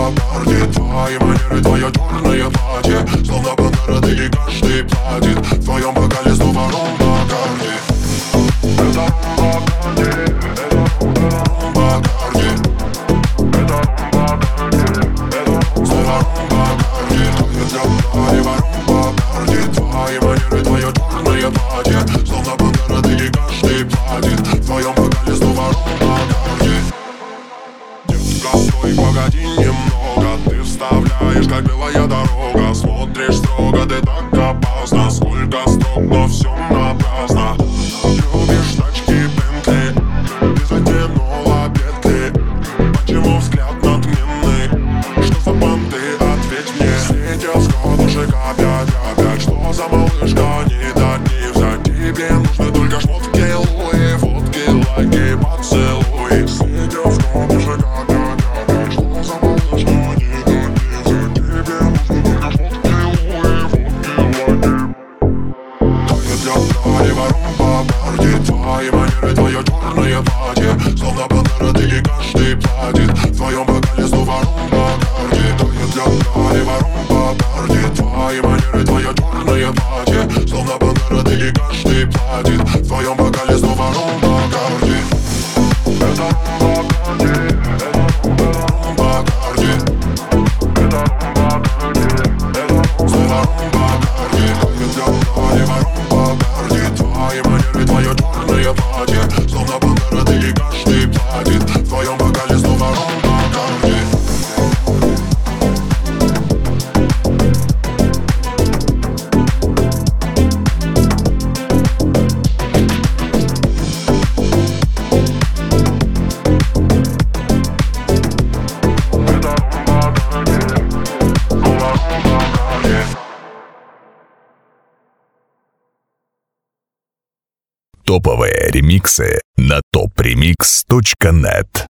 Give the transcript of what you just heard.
Бакарди. Твои манеры, твое черное платье, словно пантера, ты и каждый платит. В твоем бокале снова ром Бакарди. Это ром Бакарди, это ром Бакарди. Это ром Бакарди, снова ром Бакарди. Твое для ром Бакарди. Твои манеры, твое черное платье, словно пантера, ты и каждый платит. В твоем бокале снова ром Бакарди. Детка, стой, погоди немного, ты вставляешь, как белая дорога. Смотришь строго, ты так опасна. Сколько строк, но все напрасно. Любишь тачки Бентли, ты затянула петли. Почему взгляд надменный? Что за банды? Ответь мне. Светил с кадушек опять. Что за малышка? Не дать не взять. Тебе нужны только шмотки Луи, фотки, лайки, поцелуй. Светил с кадушек опять. Что за малышка? Не дать не взять. Тебе нужны только шмотки Луи, фотки, лайки. Твое для драйва ром Бакарди. Твои манеры, твое черное платье, словно пантера, ты и каждый платит. В твоем бокале снова ром Бакарди. Твое для драйва ром Бакарди. Твои манеры, твое черное платье, словно пантера, ты и каждый платит. В твоем бокале снова ром Бакарди. Это ром Бакарди, это ром Бакарди. Это ром Бакарди, снова ром Бакарди. Твое для драйва ром Бакарди. Твои манеры, твое черное платье, словно пантера, ты и каждый платит. В твоем бокале снова ром Бакарди. Топовые ремиксы на topremix.net.